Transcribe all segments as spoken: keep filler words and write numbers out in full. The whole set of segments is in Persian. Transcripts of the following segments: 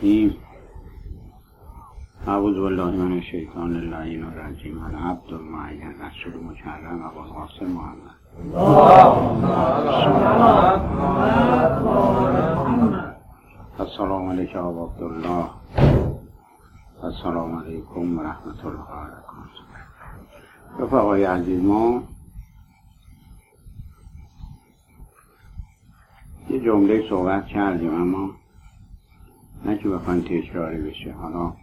الرحیم. اعوذ بالله من الشیطان اللعین الرجیم. العبد المعین رسول مکرم ابوالقاسم محمد. السلام علیکم ابا عبدالله. السلام علیکم و رحمت الله و برکاته. رفقای عزیز، ما یه جمله صحبت کردیم اما نه که بخواین تکراری بشه. حالا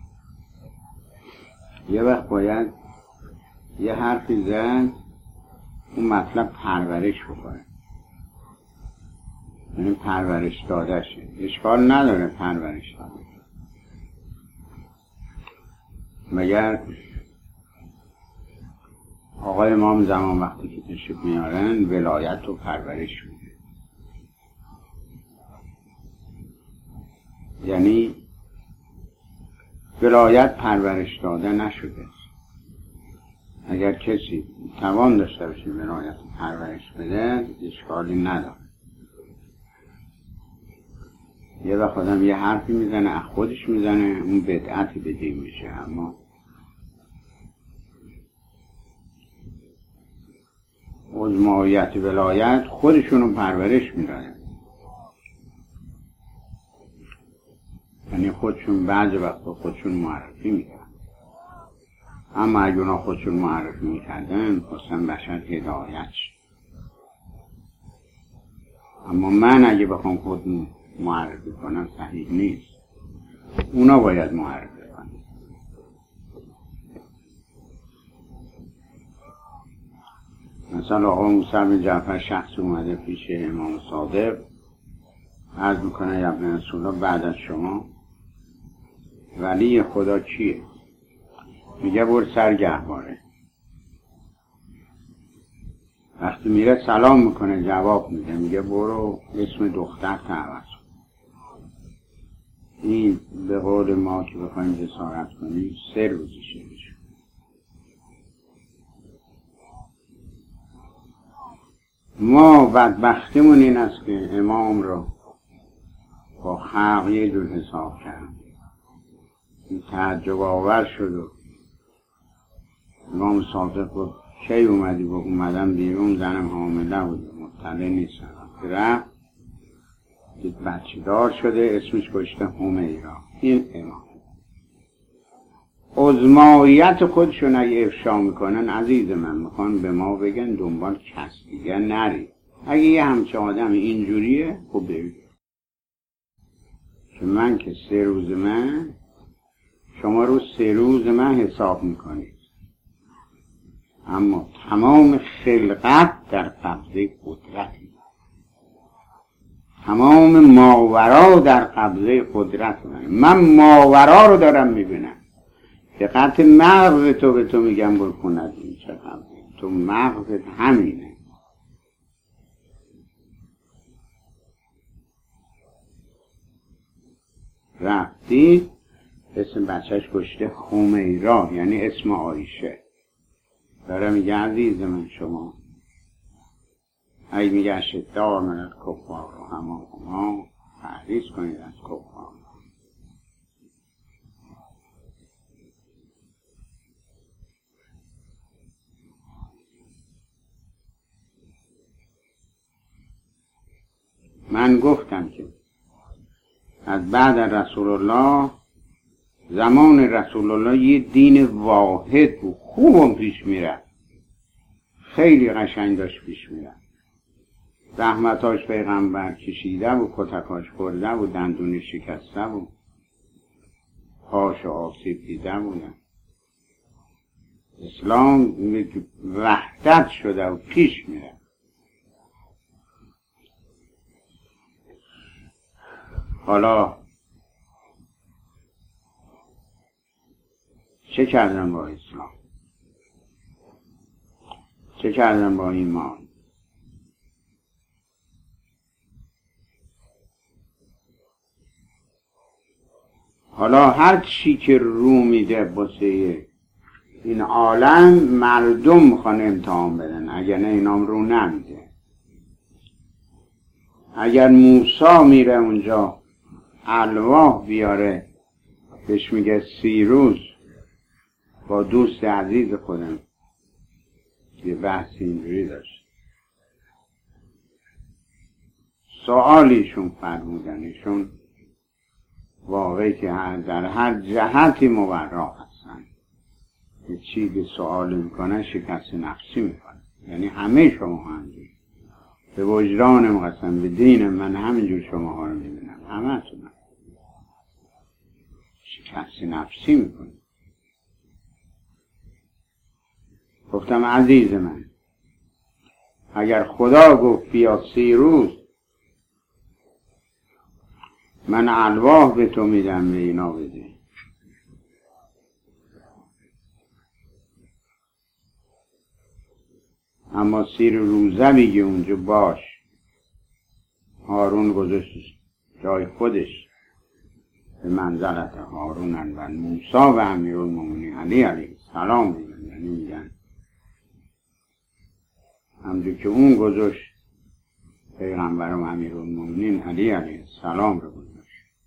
یه وقت باید یه حرفی زد اون مطلب پرورش بخوره، یعنی پرورش داده شه. اشکال نداره پرورش داده. مگر آقای امام زمان وقتی که تشریف میارن ولایت و پرورش میده، یعنی ولایت پرورش داده نشده. اگر کسی توان داشته باشه ولایت پرورش بده اشکالی نداره. یه وقت آدم یه حرفی میزنه از خودش میزنه اون بدعتی به دین میشه، اما عظمایت ولایت خودشونو پرورش میدن، یعنی خودشون بعضی وقتا خودشون معرفی میکنن. اما اگه اونا خودشون معرفی میکردن خواستن بشر هدایت شد. اما من اگه بخوام خود معرفی کنم صحیح نیست، اونا باید معرفی کنن. مثلا آقا موسی بن جعفر شخص اومده پیش امام صادق عرض میکنه یا ابن رسول الله بعد از شما ولی خدا کیه؟ میگه برو سرگهواره. وقتی میره سلام میکنه جواب میده، میگه برو اسم دختر تعوض. این به قول ما که بخوایم جسارت کنیم سه روزشه میشه. ما بدبختیمون این است که امام رو با خلق یه جور حساب کرد. این تعجب آور شد و امام صادق گفت کی اومدی؟ گفت اومدم بیرون زنم حامله بود مطلع نیستم. رفت دید بچه دار شده اسمش گشته همیرا. این امام عظمایت خودشون اگه افشا میکنن عزیز من میخوان به ما بگن دنبال کس دیگه نری. اگه یه همچه آدم اینجوریه خب ببین که من که سه روز من شما رو سه روز من حساب میکنید، اما تمام خلقت در قبضه قدرتی، تمام ماورا در قبضه قدرت من. من ماورا رو دارم میبینم. دقت مغز تو به تو میگم برو کند این چه قبضه. تو مغزت همینه. رفتی اسم بچهش گشته همیرا، یعنی اسم عایشه. داره میگه عزیز من شما اگه میگه اشداء من الکفار و هما هما تحریص کنید از کفار. من گفتم که از بعد رسول الله زمان رسول الله یه دین واحد بود، خوبم پیش میره، خیلی قشنگ داشت پیش میره. زحمتاش پیغمبر کشیده و کتکاش خورده و دندون شکسته و پاش آسیب دیده بودن. اسلام وحدت شده و پیش میره. حالا چه کردن با اسلام؟ چه کردن با ایمان؟ حالا هر چی که رو میده باسه این عالم مردم میخوان امتحان بدن، اگر نه اینام رو نمیده. اگر موسی میره اونجا الواح بیاره بهش میگه سی روز با دوست عزیز خودم یه بحث اینجوری داشت. سوالیشون فرمودن، ایشون واقعی که در هر جهتی مبرا هستن، یه چیزی سوال میکنن شکست نفسی میکنن. یعنی همه شما همینجور به وجدانم قسم به دینم من همینجور شما ها رو میبینم، همه تونم شکست نفسی میکنن. گفتم عزیز من، اگر خدا گفت بیا سی روز من الواح به تو میدم به اینا بده، اما سی روزه میگه اونجا باش. هارون گذاشت جای خودش به منزلت هارون و موسی و امیرالمومنین علی علیه السلام میگن، یعنی میگن همجور که اون گذاشت پیغمبرم امیرالمومنین علی علیه السلام رو گذاشت.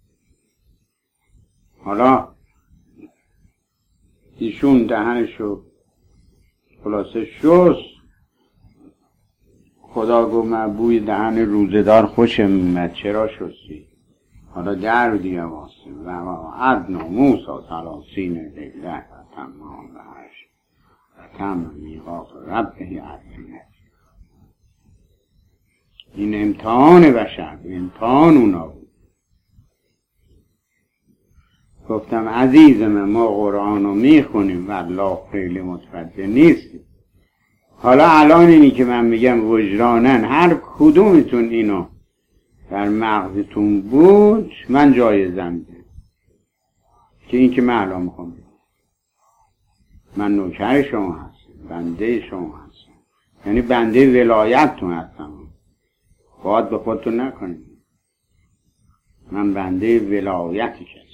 حالا ایشون دهنشو خلاصه شست. خدا گفت من بوی دهن روزدار خوشم میاد، چرا شستی؟ حالا در دیگه واسه و ادنا موسی ثلاثین لیله تمام بهش تم میقات ربه اربعین. این امتحان بشر، امتحان اونا بود. گفتم عزیز من، ما قرآن رو میخونیم و الله خیلی متوجه نیستیم. حالا الان اینی که من میگم وجدانن هر کدومتون اینو در مغزتون بود من جایزم میدم که این که من الان میخوام، من نوکر شما هستم، بنده شما هستم، یعنی بنده ولایتتون هستم. باید به خودتون نکنید من بنده ولایتی کسی.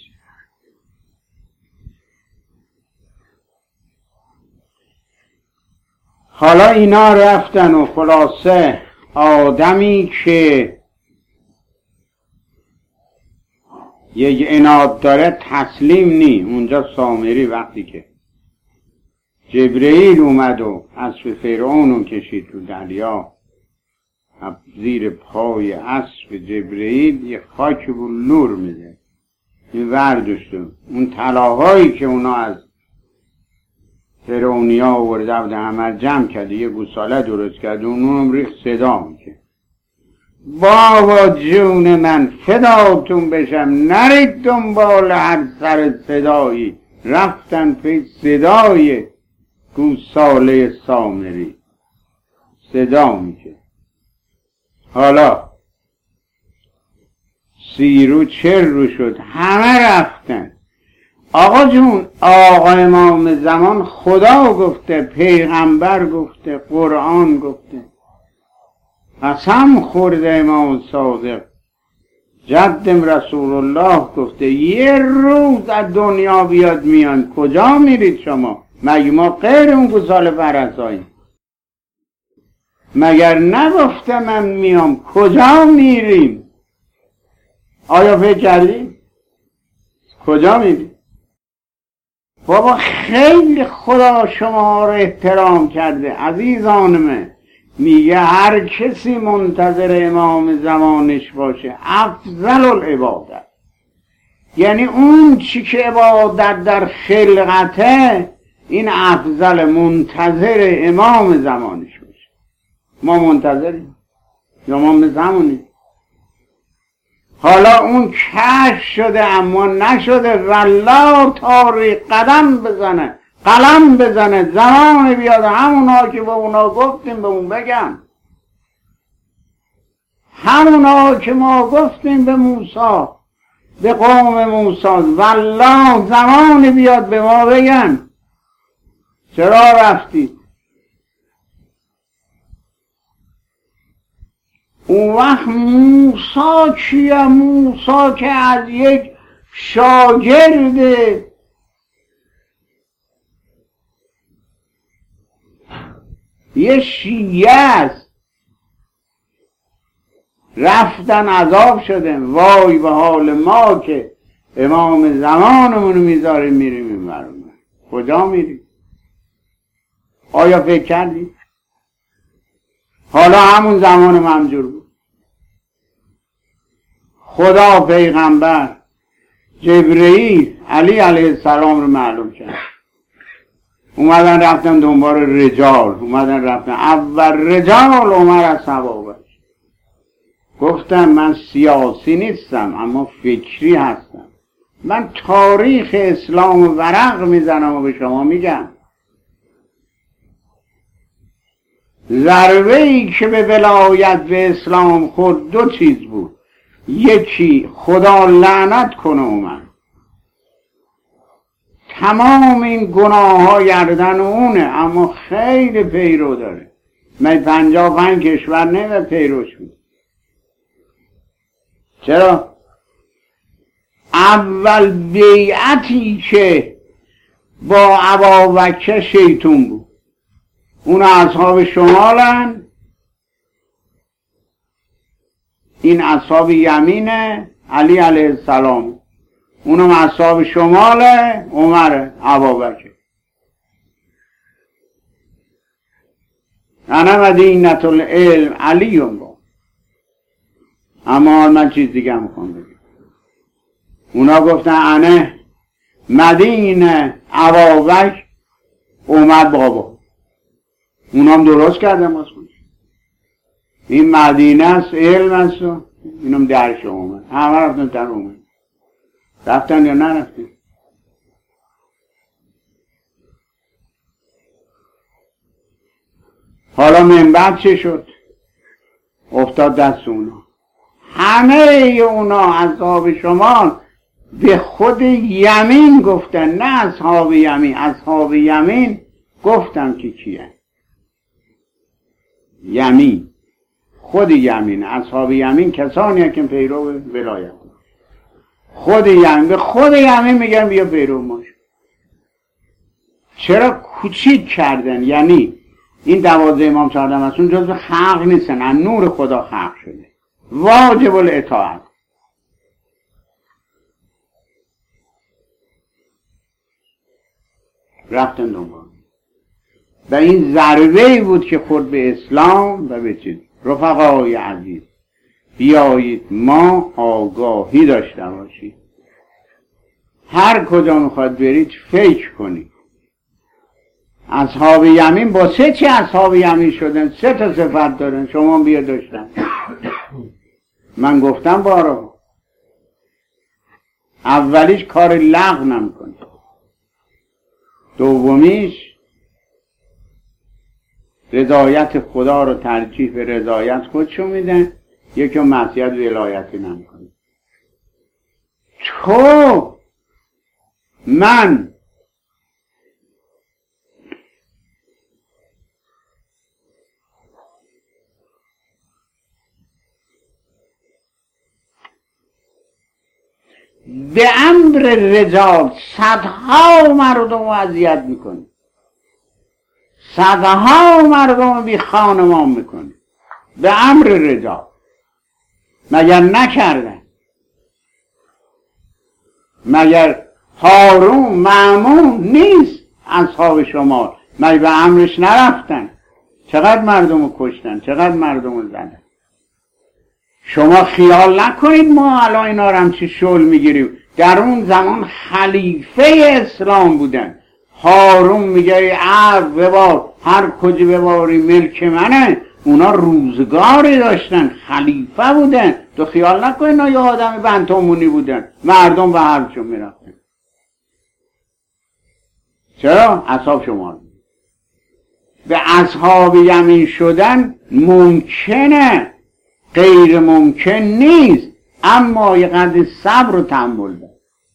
حالا اینا رفتن و خلاصه آدمی که یک عناد داره تسلیم نی. اونجا سامری وقتی که جبرئیل اومد و اسب فرعون رو کشید تو دریا، زیر پای اسب جبرئیل یه خاک و نور میده، این ورداشته اون طلاهایی که اونا از فرعونی ها آورده بوده همه جمع کرده، یه گوساله درست کرده، اونم ریخت صدا میکنه بابا جون من فداتون بشم، نرید دنبال هر سر صدایی. رفتن پی صدای گوساله سامری، صدا میکنه. حالا سی رو چل رو شد، همه رفتن. آقا جون، آقا امام زمان خدا گفته، پیغمبر گفته، قرآن گفته، قسم خورده امام صادق جدم رسول الله گفته یه روز از دنیا بیاد میان. کجا میرید شما؟ مگه ما غیر اون گوساله فرساییم؟ مگر نگفته من میام؟ کجا میریم؟ آیا فکر کردی؟ کجا میریم؟ بابا خیلی خدا شما رو احترام کرده عزیزان من. میگه هر کسی منتظر امام زمانش باشه افضل العبادت، یعنی اون چی که عبادت در خلقته این افضل، منتظر امام زمانش باشه. ما منتظریم یا ما به زمانیم؟ حالا اون کشف شده اما نشده. والله تاریخ قدم بزنه، قلم بزنه، زمان بیاد همونا که به اونا گفتیم به اون بگم، همونا که ما گفتیم به موسی، به قوم موسی، والله زمان بیاد به ما بگن چرا رفتید. اون وقت موسی کیه؟ موسی که از یک شاگرد یه شیعه است، رفتن عذاب شدن. وای به حال ما که امام زمانمونو میذاریم میریم این برون. کجا میریم؟ آیا فکر کردی؟ حالا همون زمان منظور بود. خدا، پیغمبر، جبرئیل، علی علیه السلام رو معلوم کرد. اومدن رفتن دنبال رجال، اومدن رفتن اول رجال عمر از صحابه. گفتم من سیاسی نیستم اما فکری هستم. من تاریخ اسلام ورق میزنم و به شما میگم. ضربه ای که به ولایت به اسلام خورد دو چیز بود. یکی خدا لعنت کنه اومد، تمام این گناه ها گردن اونه، اما خیلی پیرو داره. من پنجاه و پنج کشور نه پیروش بود. چرا؟ اول بیعتی که با ابابکر شیطون بود. اون اصحاب شمالن، این اصحاب یمینه علی علیه السلام، اونم اصحاب شماله عمر ابابکر. انا مدینة العلم علی با. اما من چیز دیگه میخوام بگم. اونا گفتن انا مدینه ابابکر عمر بابا. اونا هم درست کردن باز کنید. این مدینه است، علم است و اینم درش اومد. همه رفتن در اومد. رفتن یا نرفتن؟ حالا من بعد چه شد؟ افتاد دست اونا. همه اونا اصحاب شمال به خود یمین گفتن، نه اصحاب یمین. اصحاب یمین گفتن که کیه؟ یمین، خود یمین. اصحاب یمین کسانی که پیرو ولایت، خود یمین. به خود یمین میگن بیا پیرو ما. چرا کوچیک کردن؟ یعنی این دوازده امام چهارده معصوم جزو خلق نیستن، از نور خدا خلق شده، واجب الاطاعت. رفتن دنبال و این ضربه‌ای بود که خورد به اسلام و به چیز. رفقای عزیز، بیایید ما آگاهی داشته باشید. هر کجا میخواد برید فکر کنید. اصحاب یمین با سه چی اصحاب یمین شدن؟ سه تا صفت دارن. شما بیا داشتن. من گفتم بارا، اولیش کار لغو نمیکنه، دومیش رضایت خدا رو ترجیح به رضایت خودشو میدن، یکی معصیت ولایتی نمیکنه. تو من به امر رجال صدها مردم رو اذیت میکنه، صدها مردم بی خانمان میکنه به امر رجال. مگر نکردن؟ مگر هارون مأمون نیست اصحاب شمال؟ مگر به امرش نرفتن؟ چقدر مردم رو کشتن، چقدر مردم رو زدن. شما خیال نکنید ما الان اینا رو همچی شل میگیریم. در اون زمان خلیفه اسلام بودن. هارون میگه عرب ببار، هر کجا بباری ملک منه. اونا روزگاری داشتن، خلیفه بودن. تو خیال نکنید اینا یه آدم بنتامونی بودن، مردم به حرفشون میرفتن. چرا؟ اصحاب شما به اصحاب یمین شدن ممکنه، غیر ممکن نیست، اما یه قدر صبر و تحمل ده.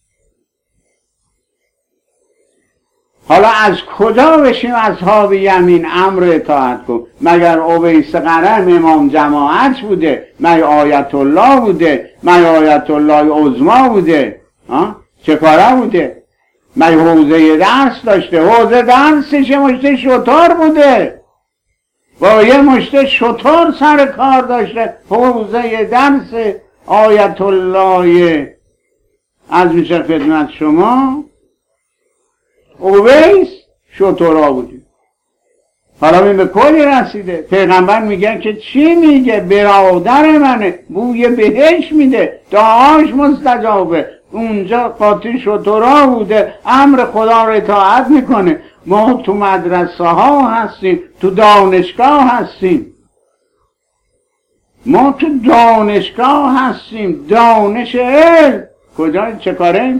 حالا از کجا بشیم اصحاب یمین امر اطاعت کن؟ مگر اویس قرن امام جماعت بوده؟ مگر آیت الله بوده؟ مگر آیت الله عظما بوده؟ چه کاره بوده؟ مگر حوزه درس داشته؟ حوزه درسش مشته شطار بوده، با یه مشته شطار سر کار داشته. حوزه درس آیت الله از میشه خدمت شما اویس شطورا بوده. حالا این به کلی رسیده. پیغمبر میگه که چی میگه؟ برادر منه، بوی بهش میده، دعاش مستجابه. اونجا قاطی شطورا بوده، امر خدا رو اطاعت میکنه. ما تو مدرسه ها هستیم، تو دانشگاه هستیم، ما تو دانشگاه هستیم، دانش علم کجا چه کاره؟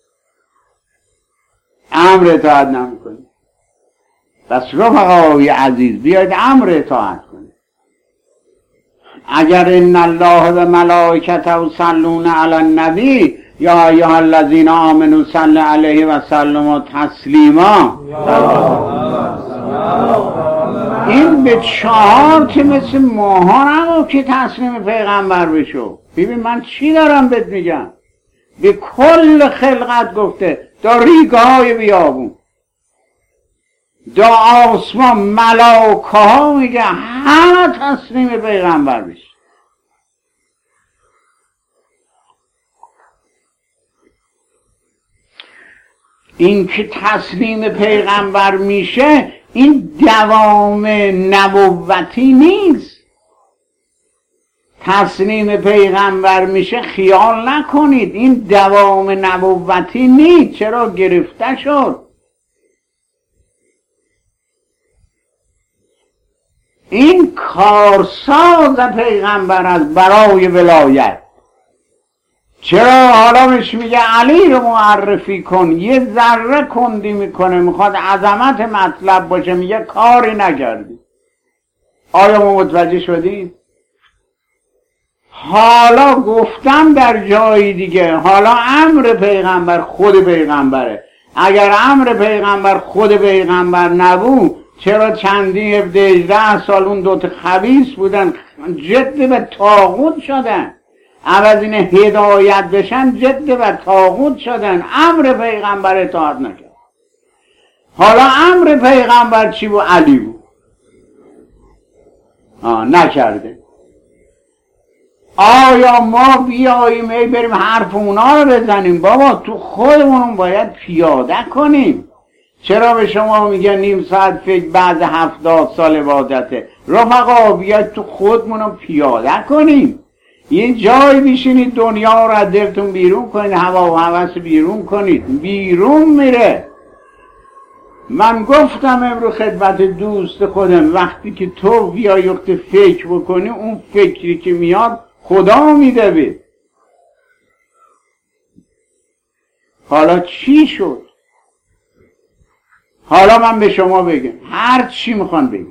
امر اطاعت نمیکنه. پس رفقای عزیز بیاید امر اطاعت کنید. اگر ان الله و ملائکته یصلون علی النبی یا ایها الذین آمنوا صلوا علیه و سلموا تسلیما، این به چهار که مثل ماها نمو که تسلیم پیغمبر بشو. ببین من چی دارم بهت میگم، به کل خلقت گفته، دا ریگه های بیابون، دا آسمان، ملائکه ها میگه همه تسلیم پیغمبر بشه. این که تسلیم پیغمبر میشه این دوام نبوتی نیست. تسلیم پیغمبر میشه خیال نکنید این دوام نبوتی نیست. چرا؟ گرفته شد. این کارساز پیغمبر از برای ولایت. چرا؟ حالا مش میگه علی رو معرفی کن، یه ذره کندی میکنه، میخواد عظمت مطلب باشه، میگه کاری نکردی. آیا ما متوجه شدید؟ حالا گفتم در جای دیگه، حالا امر پیغمبر خود پیغمبره. اگر امر پیغمبر خود پیغمبر نبود، چرا چندین هفده سال اون دوتا خبیث بودن جد به طاغوت شدن؟ عوض این هدایت بشن جد به طاغوت شدن. امر پیغمبر اطاعت نکرد. حالا امر پیغمبر چی بود؟ علی بود. آه نکرده. آیا ما بیاییم ای بریم حرف اونا رو بزنیم؟ بابا تو خودمون باید پیاده کنیم. چرا به شما میگن نیم ساعت فکر بعد هفتاد سال عبادته؟ رفقا بیاید تو خودمون پیاده کنیم. یه جای بشینید دنیا رو از دلتون بیرون کنید، هوا و هوس بیرون کنید. بیرون میره. من گفتم امروز خدمت دوست خودم، وقتی که تو بیایی وقت فکر بکنی، اون فکری که میاد خدا میده بید. حالا چی شد؟ حالا من به شما بگم هر چی میخوان بگم.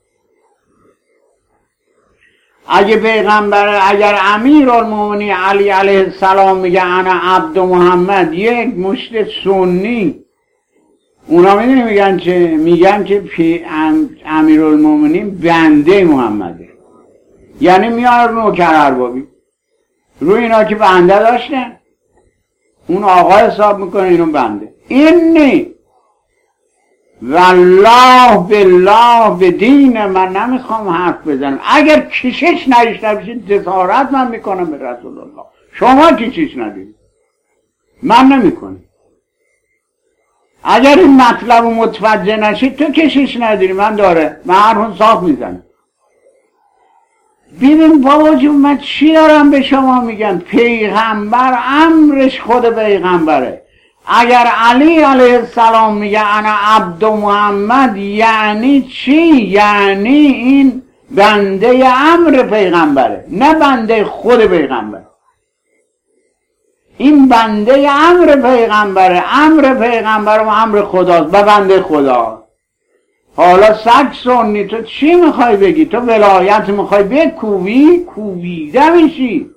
اگه پیغمبر، اگر امیرالمومنین علی علیه السلام میگه انا عبد محمد، یک مشت سنی اونا میدونی میگن چه؟ میگن که امیرالمومنین بنده محمده. یعنی میاره نوکر اربابی روی اینا که بنده داشتن، اون آقا حساب میکنه اینو بنده. این نی والله بالله به دین من نمیخوام حرف بزنم. اگر کشش نداشته باشید جسارت من میکنم به رسول الله. شما کشش ندید، من نمیکنم. اگر این مطلب رو متوجه نشید تو کشش نداری، من داره، من حرفون صاف میزنم. ببین بابا جون من چی دارم به شما میگم؟ پیغمبر امرش خود پیغمبره. اگر علی علیه السلام میگه انا عبد محمد، یعنی چی؟ یعنی این بنده امر پیغمبره، نه بنده خود پیغمبر. این بنده امر پیغمبره. امر پیغمبر و امر خداست و بنده خدا. حالا سگ سنی تو چی میخوای بگی؟ تو ولایت میخوای بکوبی؟ کوبیده میشی.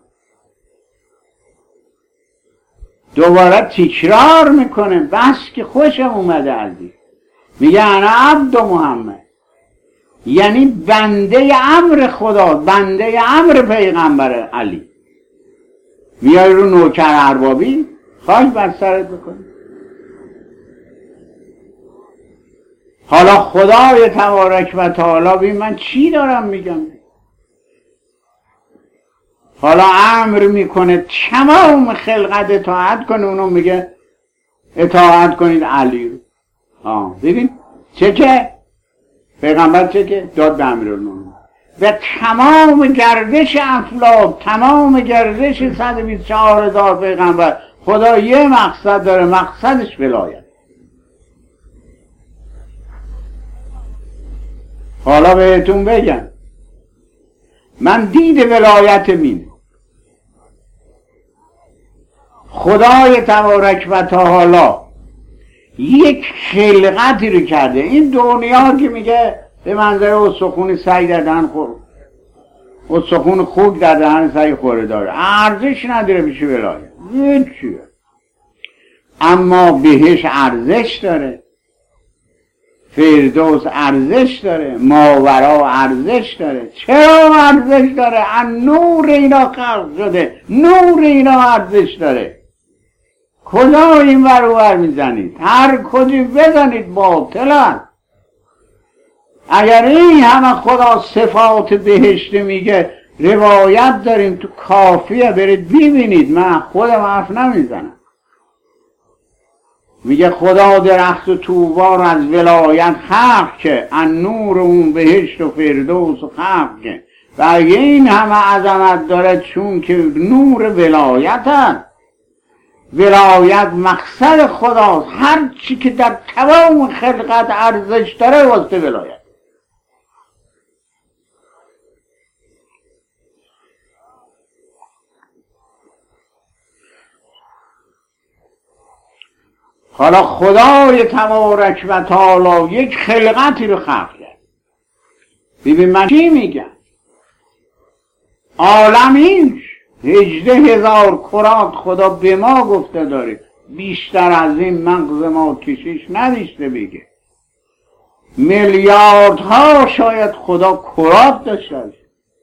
دوباره تکرار میکنه، بس که خوشم اومده عزیز. میگه انا عبد محمد، یعنی بنده امر خدا، بنده امر پیغمبر علی. میای رو نوکر اربابی خواهی بر سرت بکنی. حالا خدای تبارک و تعالی ببین من چی دارم میگم. حالا امر میکنه تمام خلقت اطاعت کنه، اونو میگه اطاعت کنید علی رو. آه ببین چه که پیغمبر چه که داد به امیرالمومنین و تمام گردش افلاک، تمام گردش صد و بیست و چهار هزار پیغمبر، خدا یه مقصد داره، مقصدش ولایت. حالا بهتون بگم من دید ولایت مینه، خدای تبارک و تعالی یک خلقتی رو کرده. این دنیا که میگه به منظر استخون سعی در دهن خور، استخون خوک در دهن سعی خوره داره، ارزش نداره بشه ولایت هیچیه. اما بهش ارزش داره، فردوس ارزش داره، ماورا ارزش داره. چرا ارزش داره؟ ان نور اینا خلق شده، نور اینا ارزش داره. کجا این ور و ور میزنید؟ هر کجی بزنید باطلن. اگر این همه خدا صفات بهشت میگه، روایت داریم تو کافیه برید ببینید، من خودم حرف نمیزنم. میگه خدا درخت و طوبار از ولایت خلق که، ان نور اون بهشت و فردوس و خلق که، و اگه این همه عظمت داره چون که نور ولایت هست. ولایت مقصد خداست، هر چی که در تمام خلقت ارزش داره واسه ولایت. حالا خدای تبارک و تعالی یک خلقتی رو خلق کرد. ببین من چی میگم؟ عالم اینش هجده هزار کرات خدا به ما گفته داره، بیشتر از این مغز ما کشش نداشته بگه. میلیاردها شاید خدا کرات داشته باشه.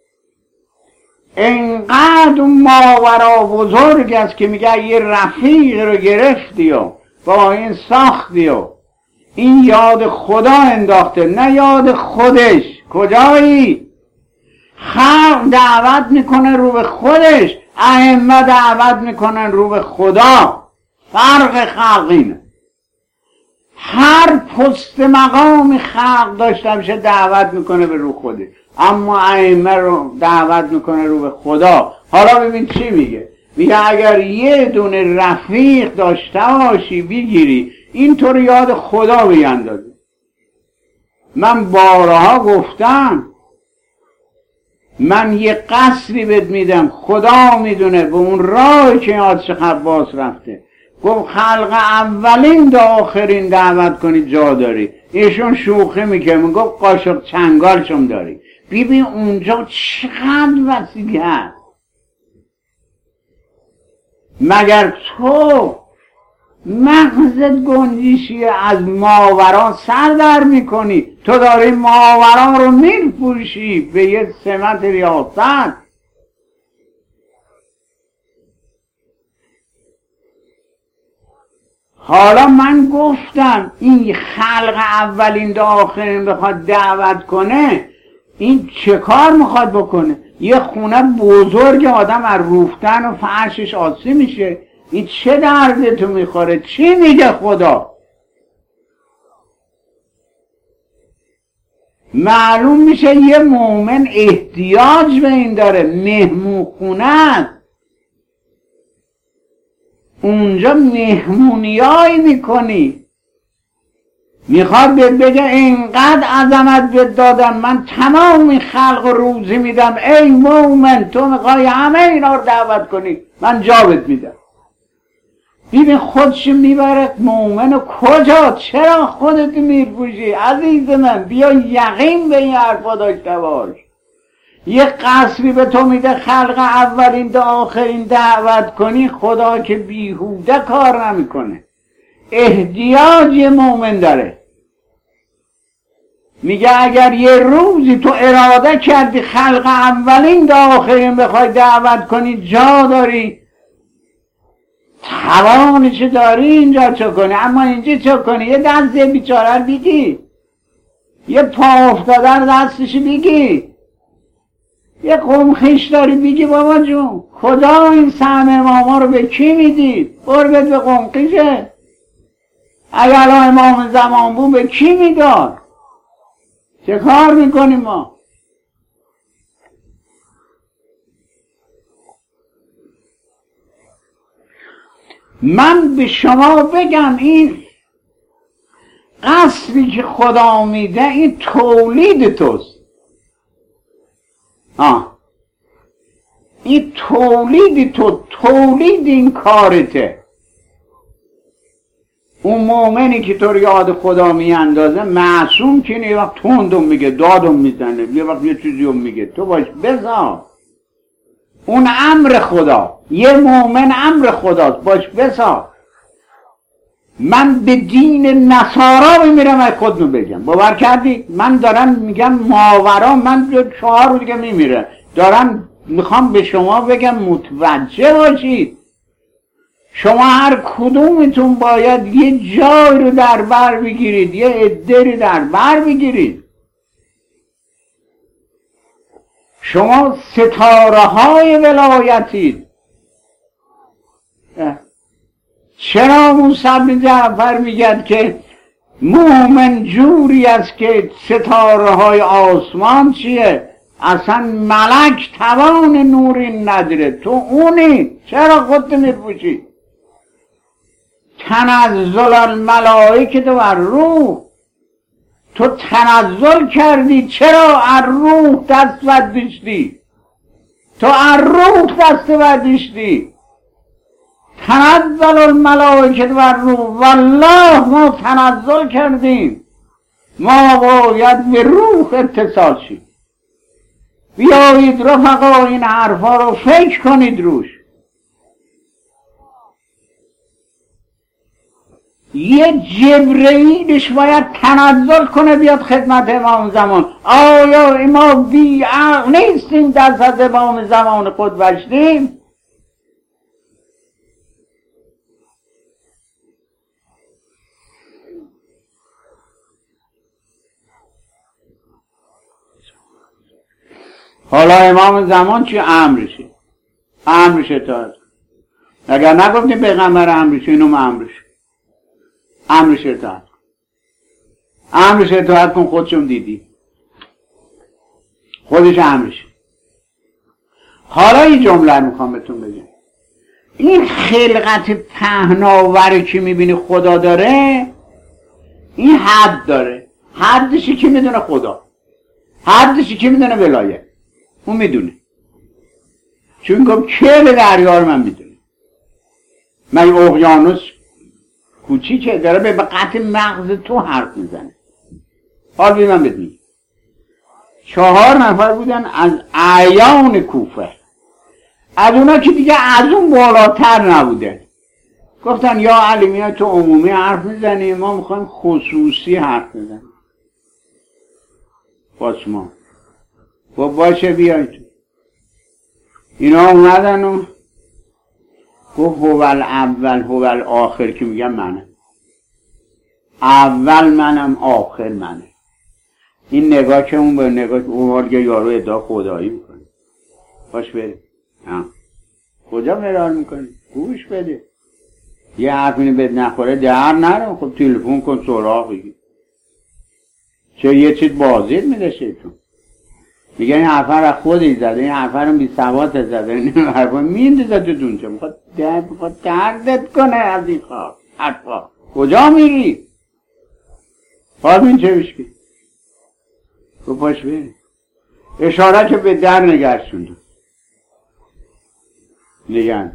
اینقدر ماورا بزرگ است که میگه یه رفیق رو گرفتی و با این ساختی و این یاد خدا انداخته، نه یاد خودش. کجایی؟ خلق دعوت میکنه رو به خودش، ائمه دعوت میکنن رو به خدا. فرق خلق اینه. هر پست مقام خلق داشته باشه دعوت میکنه به رو خودش، اما ائمه رو دعوت میکنه رو به خدا. حالا ببین چی میگه؟ میگه اگر یه دونه رفیق داشته باشی بگیری، اینطور یاد خدا بیندازی. من بارها گفتم من یه قصری بهت میدم، خدا میدونه به اون راهی که آتش خباس رفته، گفت خلق اولین تا آخرین دعوت کنی جا داری. ایشون شوخی میکنه، گفت قاشق چنگالشم داری. ببین اونجا چقدر وسیع هست. مگر تو مغزت گنجیشی از ماورا سر در میکنی؟ تو داری ماورا رو میفروشی به یه سمت ریاست. حالا من گفتم این خلق اولین تا آخرین بخواد دعوت کنه، این چه کار میخواد بکنه؟ یه خونه بزرگ آدم از روفتن و فرشش آسی میشه، این چه درد تو میخوره؟ چی میگه خدا؟ معلوم میشه یه مومن احتیاج به این داره، مهمون خونه است، اونجا مهمونیایی میکنی. میخواد بهت بگه اینقدر عظمت بهت دادم، من تمام این خلق روزی میدم، ای مومن تو میخوای همه اینا رو دعوت کنی، من جا بهت میدم. ببین خودش میبره مومن و کجا؟ چرا خودت میرپوشی؟ عزیز من بیا یقین به این حرفا داشته باش. یه قصری به تو میده خلق اولین تا آخرین دعوت کنی، خدا که بیهوده کار نمیکنه، احتیاج یه مومن داره. میگه اگر یه روزی تو اراده کردی خلق اولین تا آخرین بخوای دعوت کنی جا داری، توانش داری اینجا چه کنی، اما اینجا چه کنی؟ یه دست بیچاره رو بگی، یه پا افتاده رو دستش بگی، یه قوم خیش داری بیگی بابا جون خدا این سهم اماما رو به کی میدید؟ قربت به قوم خیشه. اگر امام زمان بود به کی میداد؟ چه کار میکنیم ما؟ من به شما بگم این قصری که خدا میده این تولید توست. آه این تولید تو، تولید این کارته. اون مومنی که تو رو یاد خدا میاندازه معصوم که یه وقت تندم میگه، دادم میزنه، یه وقت یه چیزی هم میگه، تو باش بذار. اون امر خدا، یه مومن امر خداست، باش بذار. من به دین نصارا میمیرم از خودمو بگم، باور کردی؟ من دارم میگم ماورا، من چهار رو دیگه میمیره، دارم میخوام به شما بگم متوجه باشید. شما هر کدومتون باید یه جای رو در بر بگیرید، یه عده رو در بر بگیرید. شما ستاره های ولایتید. چرا موسی بن جعفر میگد که مومن جوری است که ستاره های آسمان چیه؟ اصلا ملک توان نوری نداره، تو اونی، چرا خودت میپوشی؟ تنزل الملائکه تو بر روح، تو تنزل کردی، چرا ار روح دست برداشتی؟ تو ار روح دست برداشتی. تنزل الملائکه بر روح، والله ما تنزل کردیم، ما باید به روح اتصال شیم. بیایید رفقا این حرفا رو فکر کنید روش. یه جبرئیلش باید تنزل کنه بیاد خدمت امام زمان. آیا ما بی عقل نیستیم دست از امام زمان خود بشتیم؟ حالا امام زمان چی امرشه؟ امرش اطاعت. اگر نگفتیم پیغمبر امرشه، اینم امرشه. امرش اطاعت. امرش اطاعت کن، خودشم دیدی. خودش امرشه. حالا این جمله رو میخوام بهتون بگم. این خلقت پهناور که میبینی خدا داره، این حد داره. حدشی که میدونه خدا، حدشی که میدونه ولایت، اون میدونه. چون گفت که به دریا رو من میدونه. من اقیانوس کوچیکه داره به قطع مغز تو حرف میزنه. حال بی من بدونی چهار نفر بودن از اعیان کوفه، از اونا که دیگه از اون بالاتر نبوده، گفتن یا علی میای تو عمومی حرف میزنی، ما میخوایم خصوصی حرف بزنیم. باش ما با باشه بیای تو. اینا اومدن و گفت هوال اول هوال آخر، که میگم منم اول، منم آخر منه. این نگاه که اون به نگاه که اون حالگه یارو ادعا خدایی میکنه. باش بریم. کجا فرار میکنی؟ گوش بده. یه حرف اینو بهت نخوره در نرو، خب تلفن کن سراغ بگی. چه یه چیز بازید میده شیطون. میگه این حرفا رو خودی زده، این حرفا رو بی سواد زده، این حرفا میندازه تو دونچه، میخواد درد میخواد دردت کنه از این خواه حرفا. کجا میری؟ باید این چه بشکی؟ رو پاش بری. اشاره که به در نگرشونده نگرد.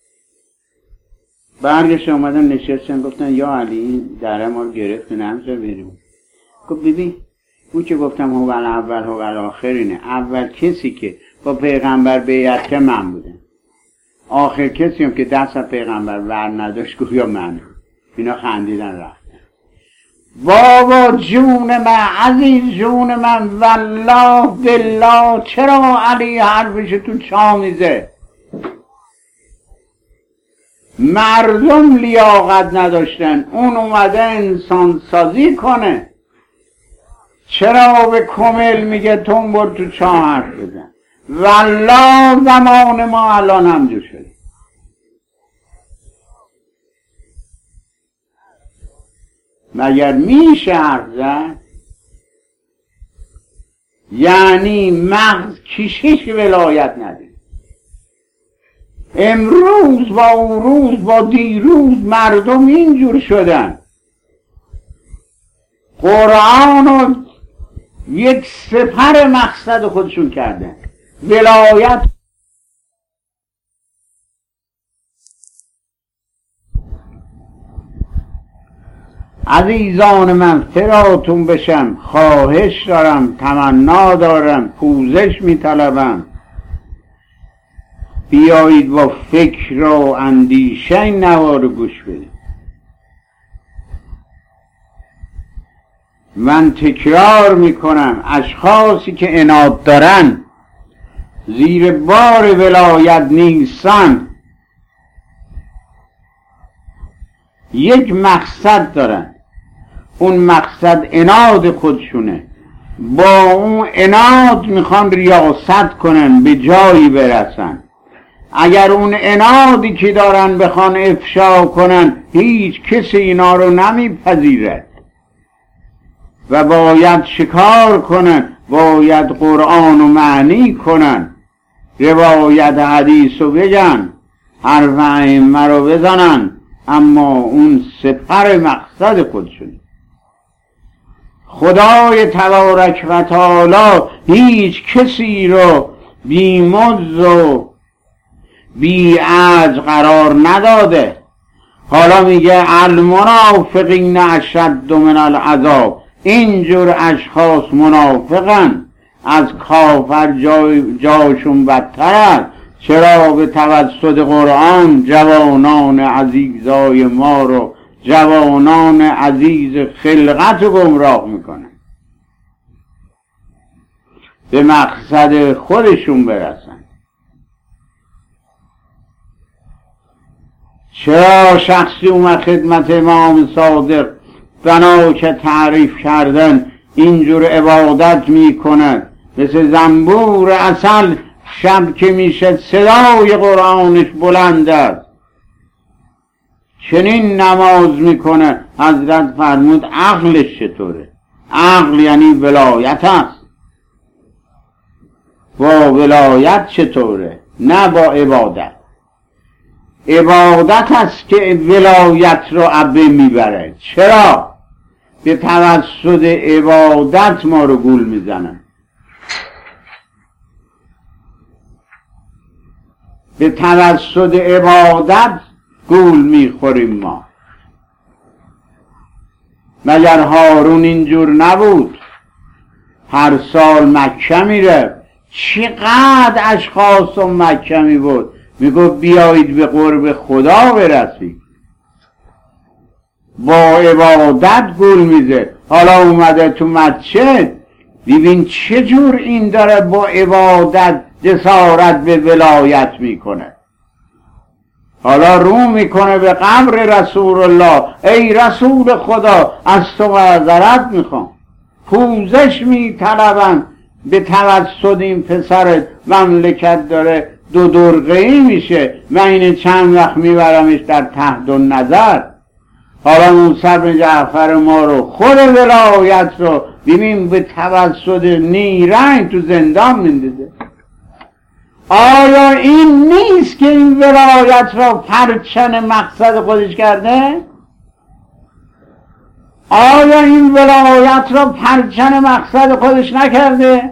برگشت آمدن نشستن، گفتن یا علی این دره ما رو گرفت نمیشه بریم. گفت ببین اون که گفتم هوال اول هوال آخر اینه. اول کسی که با پیغمبر بیعت که من بودم، آخر کسی هم که دست از پیغمبر ور نداشت گفت یا من. اینا خندیدن رفتن. بابا جون من، عزیز جون من، والله بالله چرا علی حرفش تو چا میزه؟ مردم لیاقت نداشتن، اون اومده انسان سازی کنه. چرا به کمل میگه تون بر تو چا حرف بزن؟ والله زمان ما الان همجور شده. مگر میشه حرف زد؟ یعنی مغز کشش ولایت نداره. امروز با اون روز با دیروز مردم اینجور شدن، قرآن رو یک سپر مقصد خودشون کردن، ولایت. عزیزان من فراتون بشم، خواهش دارم، تمنا دارم، پوزش میطلبم، بیایید با فکر و اندیشه این نوا رو گوش بدید. من تکرار میکنم اشخاصی که عناد دارن، زیر بار ولایت نیستن، یک مقصد دارن، اون مقصد عناد خودشونه، با اون عناد میخوان ریاست کنن، به جایی برسن. اگر اون عنادی که دارن بخوان افشا کنن، هیچ کسی اینا رو نمیپذیرد و باید شکار کنن، باید قرآن و معنی کنن، روایت حدیث رو بگن، حرف ائمه رو بزنن، اما اون سپر مقصد خودشونه. خدای تبارک و تعالی هیچ کسی رو بی مزد و بی اجر قرار نداده. حالا میگه المنافقین اشد من العذاب، اینجور اشخاص منافقن، از کافر جای جاشون بدتر است. چرا؟ به توسط قرآن جوانان عزیزای ما رو، جوانان عزیز خلقت رو گمراه میکنن، به مقصد خودشون برسن. چرا شخصی اومد خدمت امام صادق بنا که تعریف کردن اینجور عبادت میکند، مثل زنبور عسل شب که میشه صدای قرآنش بلند است، چنین نماز میکنه. حضرت فرمود عقلش چطوره؟ عقل یعنی ولایت است. با ولایت چطوره؟ نه با عبادت. عبادت است که ولایت رو عبه میبره. چرا؟ به توسط عبادت ما رو گول میزنن، به توسط عبادت گول میخوریم ما. مگر هارون اینجور نبود؟ هر سال مکه میره. چقدر اشخاص و مکه می بود، میگو بیایید به قرب خدا برسید، با عبادت گول میزه. حالا اومده تو مسجد، ببین چجور این داره با عبادت جسارت به ولایت میکنه. حالا رو میکنه به قبر رسول الله، ای رسول خدا از تو معذرت میخوام، پوزش میطلبم به توسط این پسرت، مملکت داره دو درقه‌ای میشه، من این چند وقت میبرمش در تحت النظر. حالا موسی بن جعفر ما رو، خود ولایت رو ببین به توسط نیرنگ تو زندان میندازه. آیا این نیست که این ولایت را پرچم مقصد خودش کرده؟ آیا این ولایت را پرچم مقصد خودش نکرده؟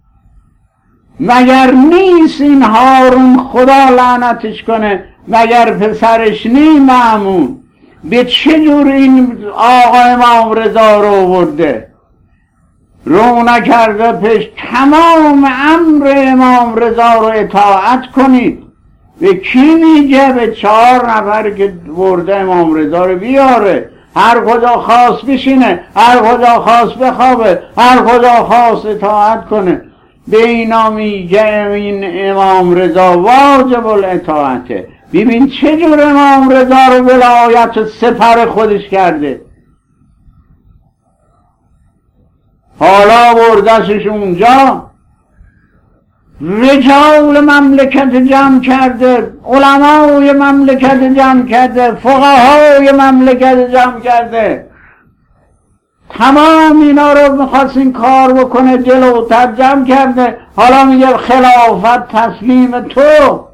مگر نیست این هارون خدا لعنتش کنه، مگر پسرش نی مأمون به چه جور این آقا امام رضا رو آورده، رو نکرده پیش تمام امر امام رضا رو اطاعت کنید. به کی میگه؟ به چهار نفر که برده امام رضا رو بیاره، هر کجا خواست بشینه، هر کجا خواست بخوابه، هر کجا خواست اطاعت کنه. به اینا میگه این امام رضا واجب الاطاعته. ببین چجور امام رضا رو ولایت سپر خودش کرده. حالا بردشش اونجا، رجال مملکت جمع کرده، علمای مملکت جمع کرده، فقهای مملکت جمع کرده، تمام اینا رو میخواست این کار بکنه، جلوتر جمع کرده. حالا میگه خلافت تسلیم تو،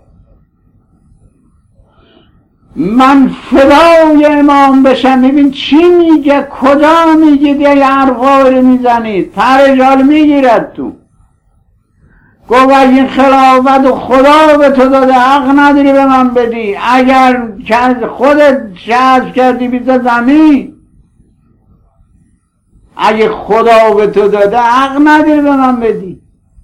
من فدای امام بشم. ببین چی میگه، کجا میگید یه حرفایی رو میزنید، پرجال میگیرد تو. گفت این خلافت و خدا به تو داده، حق نداری به من بدی. اگر خودت جذب کردی بیزه زمین، اگه خدا به تو داده حق نداری به من بدی.